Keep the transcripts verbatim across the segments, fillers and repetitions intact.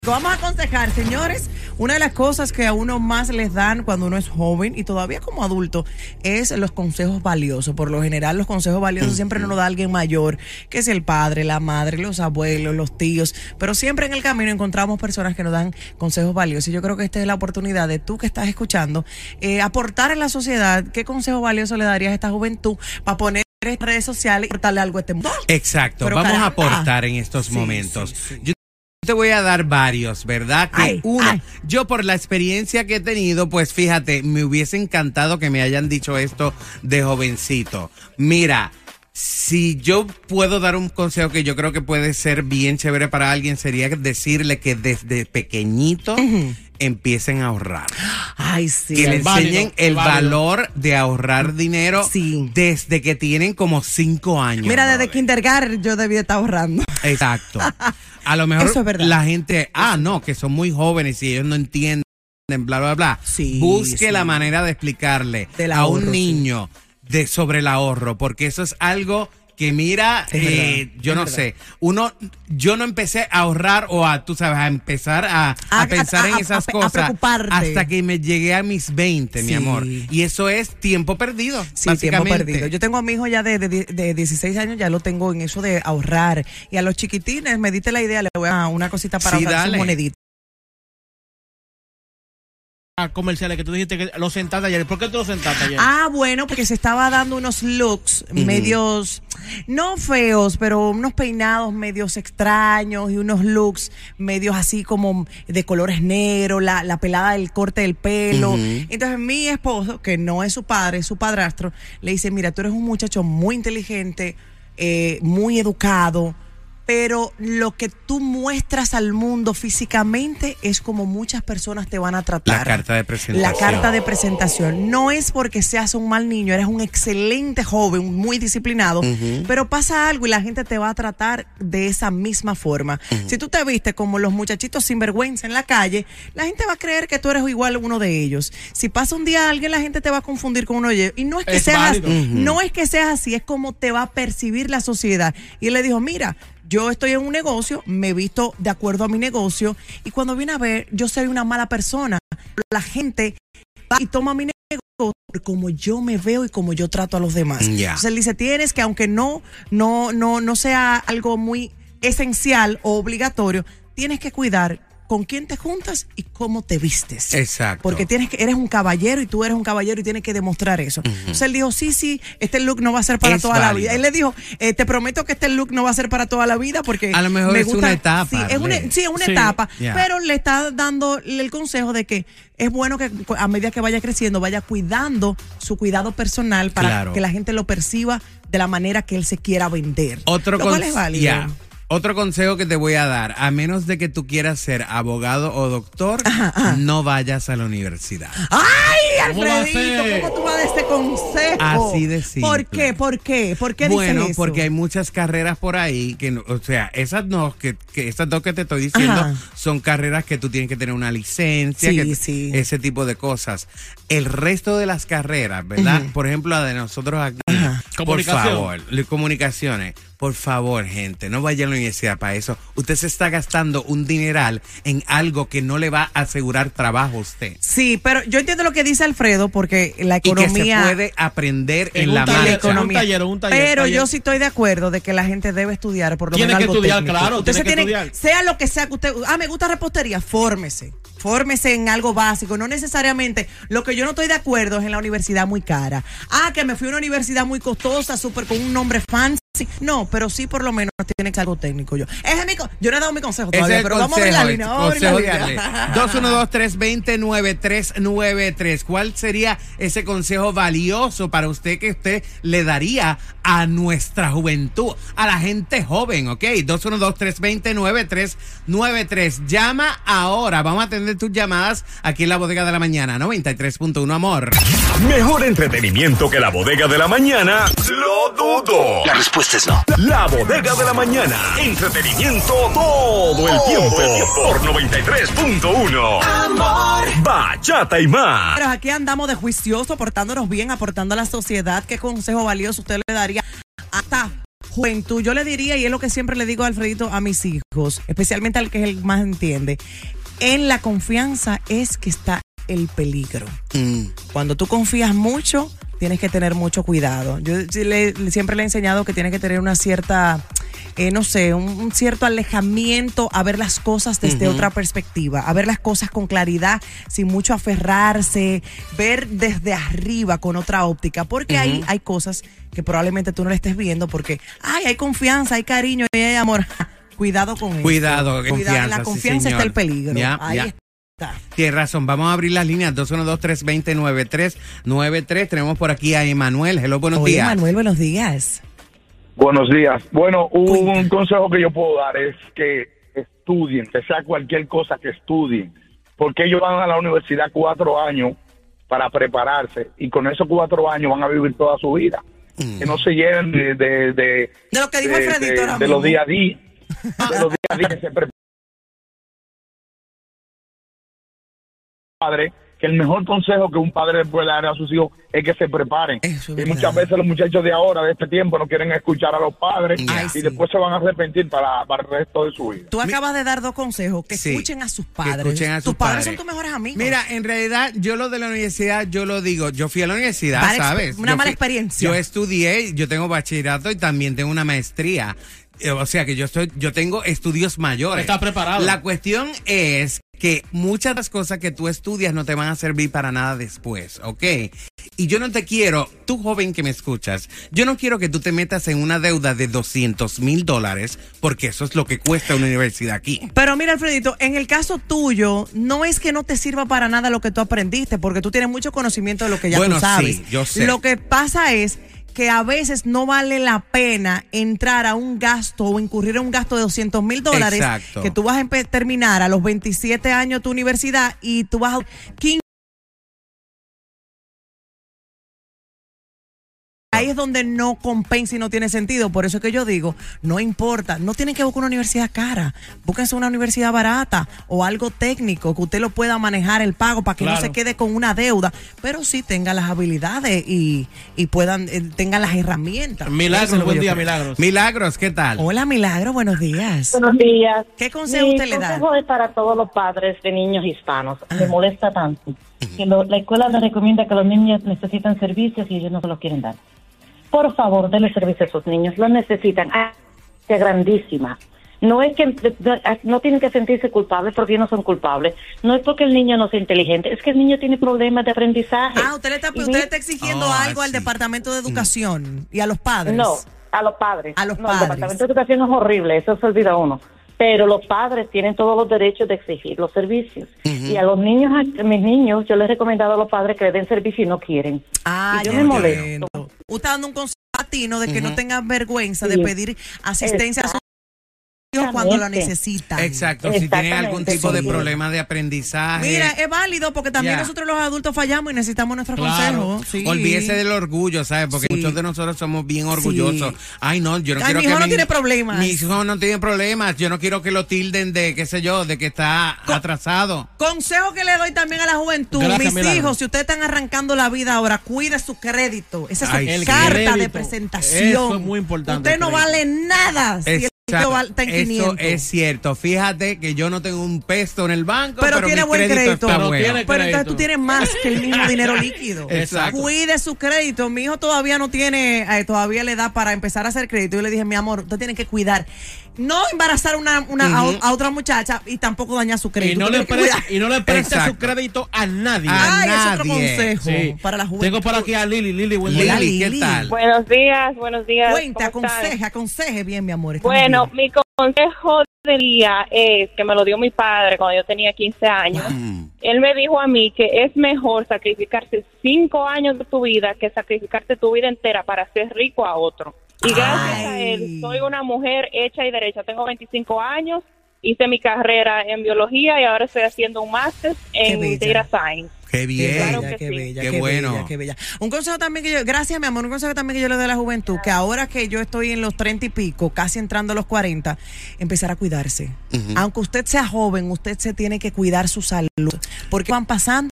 Vamos a aconsejar, señores, una de las cosas que a uno más les dan cuando uno es joven y todavía como adulto es los consejos valiosos. Por lo general, los consejos valiosos siempre nos lo da alguien mayor, que es el padre, la madre, los abuelos, los tíos, pero siempre en el camino encontramos personas que nos dan consejos valiosos. Y yo creo que esta es la oportunidad de tú que estás escuchando, eh, aportar en la sociedad. ¿Qué consejo valioso le darías a esta juventud para poner en redes sociales y aportarle algo a este mundo? Exacto, pero vamos caramba. a aportar en estos sí, momentos. Sí, sí. Yo te voy a dar varios, ¿verdad? Que ay, uno, ay. yo por la experiencia que he tenido, pues fíjate, me hubiese encantado que me hayan dicho esto de jovencito. Mira, si yo puedo dar un consejo que yo creo que puede ser bien chévere para alguien, sería decirle que desde pequeñito uh-huh. empiecen a ahorrar. Ay, sí. Que le enseñen válido, el válido. valor de ahorrar dinero sí. desde que tienen como cinco años. Mira, desde brother. kindergarten yo debía estar ahorrando. Exacto. A lo mejor Eso es verdad. la gente, ah, no, que son muy jóvenes y ellos no entienden, bla, bla, bla. Sí, Busque sí. la manera de explicarle Del a ahorro, un niño sí. de sobre el ahorro, porque eso es algo que mira, es eh, verdad, yo es no verdad. sé, uno, yo no empecé a ahorrar o a, tú sabes, a empezar a, a, A- pensar a- en a- esas a- a cosas preocuparte. hasta que me llegué a mis veinte, Sí. mi amor. Y eso es tiempo perdido, Sí, tiempo básicamente. perdido. Yo tengo a mi hijo ya de, de, de dieciséis años, ya lo tengo en eso de ahorrar. Y a los chiquitines, me diste la idea, le voy a dar una cosita para Sí, ahorrar sus dale. moneditas. Comerciales que tú dijiste que lo sentaste ayer. ¿Por qué tú lo sentaste ayer? Ah, bueno, porque se estaba dando unos looks Ujú. medios, no feos, pero unos peinados medios extraños y unos looks medios así como de colores negros, la, la pelada del corte del pelo. Ujú. Entonces mi esposo, que no es su padre, es su padrastro, le dice, mira, tú eres un muchacho muy inteligente, eh, muy educado, pero lo que tú muestras al mundo físicamente es como muchas personas te van a tratar. La carta de presentación. La carta de presentación. No es porque seas un mal niño, eres un excelente joven, muy disciplinado, Uh-huh. pero pasa algo y la gente te va a tratar de esa misma forma. Uh-huh. Si tú te viste como los muchachitos sinvergüenza en la calle, la gente va a creer que tú eres igual uno de ellos. Si pasa un día alguien, la gente te va a confundir con uno de ellos. Y no es que Es seas válido. así, Uh-huh. no es que seas así, es como te va a percibir la sociedad. Y él le dijo, mira, yo estoy en un negocio, me he visto de acuerdo a mi negocio y cuando viene a ver, yo soy una mala persona. La gente va y toma mi negocio como yo me veo y como yo trato a los demás. Ya. Entonces él dice, tienes que aunque no, no, no, no sea algo muy esencial o obligatorio, tienes que cuidar con quién te juntas y cómo te vistes. Exacto. Porque tienes que, eres un caballero y tú eres un caballero y tienes que demostrar eso. Uh-huh. Entonces él dijo, sí, sí, este look no va a ser para Es toda válido. la vida. Él le dijo, eh, te prometo que este look no va a ser para toda la vida porque A lo mejor me es gusta, una etapa, Sí, es una, Ale. sí, es una Sí. etapa, Yeah. pero le está dando el consejo de que es bueno que a medida que vaya creciendo vaya cuidando su cuidado personal para Claro. que la gente lo perciba de la manera que él se quiera vender. Otro Lo cual conse- es válido. ya. Otro consejo que te voy a dar, a menos de que tú quieras ser abogado o doctor, Ajá, ajá. no vayas a la universidad. ¡Ay, ¿Cómo va a Alfredito! ser? ¿Cómo tú vas a dar este consejo? Así de simple. ¿Por qué? ¿Por qué? ¿Por qué Bueno, dices eso? porque hay muchas carreras por ahí que, no- o sea, esas no, que, que esas dos que te estoy diciendo Ajá. son carreras que tú tienes que tener una licencia, Sí, que- sí. ese tipo de cosas. El resto de las carreras, ¿verdad? Ujú. Por ejemplo, la de nosotros aquí, Ajá. por Comunicación. favor, le- comunicaciones. Por favor, gente, no vaya a la universidad para eso. Usted se está gastando un dineral en algo que no le va a asegurar trabajo a usted. Sí, pero yo entiendo lo que dice Alfredo porque la Y que economía... se puede aprender en, En un la taller, la marcha. economía. un taller, un taller, pero taller. yo sí estoy de acuerdo de que la gente debe estudiar por lo Tiene menos que algo estudiar, técnico. claro, Usted tiene se que tiene, estudiar. sea lo que sea que usted, ah, me gusta repostería, fórmese. Fórmese en algo básico, no necesariamente. Lo que yo no estoy de acuerdo es en la universidad muy cara. Ah, que me fui a una universidad muy costosa, súper con un nombre fancy. No, pero sí por lo menos tiene que ser algo técnico. Yo, ese es mi, co- yo no he dado mi consejo Ese todavía, es el pero vamos a abrir la consejo, línea. el Vamos a abrir la consejo de línea. Ale. dos uno dos, tres dos cero, nueve tres nueve tres. ¿Cuál sería ese consejo valioso para usted que usted le daría a nuestra juventud, a la gente joven, ok? dos uno dos, tres dos cero, nueve tres nueve tres. Llama ahora. Vamos a atender tus llamadas aquí en la Bodega de la Mañana, noventa y tres punto uno, amor. Mejor entretenimiento que la Bodega de la Mañana, lo dudo. La respuesta es no. La Bodega de la Mañana, entretenimiento todo el tiempo. Por noventa y tres punto uno. Amor, bachata y más. Pero aquí andamos de juicioso, portándonos bien, aportando a la sociedad. ¿Qué consejo valioso usted le daría hasta juventud, yo le diría, y es lo que siempre le digo, Alfredito, a mis hijos, especialmente al que es el más entiende, en la confianza es que está el peligro. Mm. Cuando tú confías mucho, tienes que tener mucho cuidado. Yo le, siempre le he enseñado que tienes que tener una cierta, eh, no sé, un, un cierto alejamiento a ver las cosas desde uh-huh. otra perspectiva, a ver las cosas con claridad, sin mucho aferrarse, ver desde arriba con otra óptica, porque uh-huh. ahí hay cosas que probablemente tú no le estés viendo porque, ay, hay confianza, hay cariño y hay amor. Cuidado con eso. Cuidado, Cuidado, confianza. En la confianza sí, está el peligro. Ya, ahí ya. está. Tienes razón, vamos a abrir las líneas dos uno dos, tres dos cero, nueve tres nueve tres. Tenemos por aquí a Emanuel. Hello, buenos Oye, días. Emanuel, buenos días. Buenos días. Bueno, un Cuéntame. consejo que yo puedo dar es que estudien, que sea cualquier cosa que estudien, porque ellos van a la universidad cuatro años para prepararse y con esos cuatro años van a vivir toda su vida. Mm. Que no se lleven de... De, de, de lo que dijo de, Alfredito de, ahora de mismo. los día a día. De los días a día que se preparan. Padre, que el mejor consejo que un padre puede dar a sus hijos es que se preparen. Eso es y verdad. muchas veces los muchachos de ahora, de este tiempo, no quieren escuchar a los padres Ay, y sí. después se van a arrepentir para, para el resto de su vida. Tú acabas de dar dos consejos, que Sí, escuchen a sus que padres. escuchen a sus tus padres, padres. son tus mejores amigos. Mira, en realidad, yo lo de la universidad, yo lo digo, yo fui a la universidad, Mala ¿sabes? exper- una Yo mala fui- experiencia. Yo estudié, yo tengo bachillerato y también tengo una maestría. Eh, O sea que yo estoy, yo tengo estudios mayores. Está preparado. La cuestión es que muchas de las cosas que tú estudias no te van a servir para nada después, ¿ok? Y yo no te quiero, tú joven que me escuchas, yo no quiero que tú te metas en una deuda de doscientos mil dólares porque eso es lo que cuesta una universidad aquí. Pero mira, Alfredito, en el caso tuyo, no es que no te sirva para nada lo que tú aprendiste, porque tú tienes mucho conocimiento de lo que ya Bueno, tú sabes. sí, yo sé. Lo que pasa es que a veces no vale la pena entrar a un gasto o incurrir en un gasto de doscientos mil dólares Exacto. que tú vas a empe- terminar a los veintisiete años tu universidad y tú vas a quince. Ahí es donde no compensa y no tiene sentido. Por eso es que yo digo, no importa, no tienen que buscar una universidad cara, búsquense una universidad barata o algo técnico que usted lo pueda manejar el pago para que Claro. no se quede con una deuda, pero sí tenga las habilidades y, y puedan eh, tengan las herramientas. Eso es Milagros, lo que buen yo día, creo. Milagros. Milagros, ¿qué tal? Hola, Milagro, buenos días. Buenos días. ¿Qué consejo Mi usted le da? consejo es para todos los padres de niños hispanos. Me molesta tanto que lo- la escuela les recomienda que los niños necesitan servicios y ellos no se los quieren dar. Por favor, denle servicio a esos niños. Los necesitan. Ah, ¡qué grandísima! No es que no tienen que sentirse culpables porque ellos no son culpables. No es porque el niño no sea inteligente, es que el niño tiene problemas de aprendizaje. Ah, usted le está, Y usted mi- le está exigiendo Oh, algo al sí. Departamento de Educación y a los padres. No, a los padres. A los no, padres. El Departamento de Educación es horrible, eso se olvida uno. Pero los padres tienen todos los derechos de exigir los servicios. Y a los niños, a mis niños, yo les he recomendado a los padres que le den servicio y no quieren. Ah, y yo ya me molesto. entiendo. Usted está dando un consejo latino de que Ujú. no tengan vergüenza de Sí. pedir asistencia a sus hijos cuando la necesitan. Exacto, si tienen algún Exactamente, tipo de sí. problema de aprendizaje. Mira, es válido porque también Ya. nosotros los adultos fallamos y necesitamos nuestro Claro. consejo. Sí. Olvídese del orgullo, ¿sabes? Porque Sí. muchos de nosotros somos bien orgullosos. Sí. Ay, no, yo no Ay, quiero mi que hijo no tiene problemas. Mi hijo no tiene problemas. Yo no quiero que lo tilden de, qué sé yo, de que está atrasado. Consejo que le doy también a la juventud. Gracias, Mis Milagro. hijos, si ustedes están arrancando la vida ahora, cuide su crédito. Esa es Ay, su el carta de crédito. presentación. Eso es muy importante, Usted no el crédito. vale nada si el crédito Exacto. vale- está en Eso quinientos. es cierto. Fíjate que yo no tengo un peso en el banco, Pero pero, tiene mi buen crédito, crédito. está Pero bueno. tiene- Pero entonces crédito. tú tienes más que el mismo dinero líquido. Exacto. Cuide su crédito. Mi hijo todavía no tiene, eh, todavía le da para empezar a hacer crédito. Yo le dije, mi amor, usted tiene que cuidar. No embarazar una, una, a o- a, otra muchacha y tampoco dañar su crédito. Y no, Usted le tiene que pre- cuidar. y no le preste Exacto. su crédito a nadie. A Ay, es otro nadie. consejo Sí. para la juventud. Tengo por aquí a Lili. Lili, buen Lili, día. Hola, ¿qué Lili. tal? Buenos días, buenos días. Cuente, ¿cómo están? aconseje, aconseje bien, mi amor. Estamos Bueno, bien. mi consejo del día es que me lo dio mi padre cuando yo tenía quince años. Mm. Él me dijo a mí que es mejor sacrificarse cinco años de tu vida que sacrificarte tu vida entera para ser rico a otro. Y gracias Ay. a él, soy una mujer hecha y derecha. Tengo veinticinco años, hice mi carrera en biología y ahora estoy haciendo un máster Qué en bella. Data Science. Qué Qué bien. Claro bella, que qué sí. bella, Qué qué bueno. bella, qué bella. Un consejo también que yo, gracias mi amor, un consejo también que yo le doy a la juventud, que ahora que yo estoy en los treinta y pico, casi entrando a los cuarenta, empezar a cuidarse. Ujú. Aunque usted sea joven, usted se tiene que cuidar su salud, porque van pasando.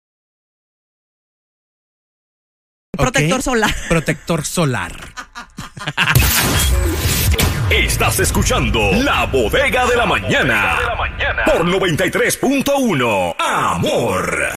Ok. Protector solar. Protector solar. Estás escuchando La Bodega de la Mañana por noventa y tres punto uno. Amor.